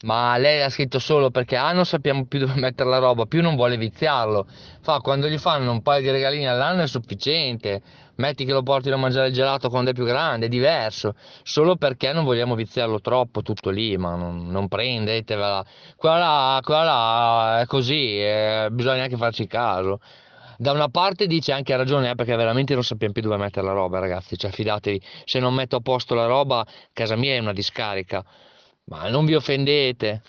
Ma lei ha scritto solo perché A non sappiamo più dove mettere la roba, più non vuole viziarlo. Fa, quando gli fanno un paio di regalini all'anno è sufficiente. Metti che lo portino a mangiare il gelato quando è più grande, è diverso. Solo perché non vogliamo viziarlo troppo, tutto lì, ma non prendetevela. Quella là è così, bisogna anche farci caso. Da una parte dice anche ha ragione, perché veramente non sappiamo più dove mettere la roba, ragazzi. Cioè, fidatevi, se non metto a posto la roba, casa mia è una discarica. Ma non vi offendete.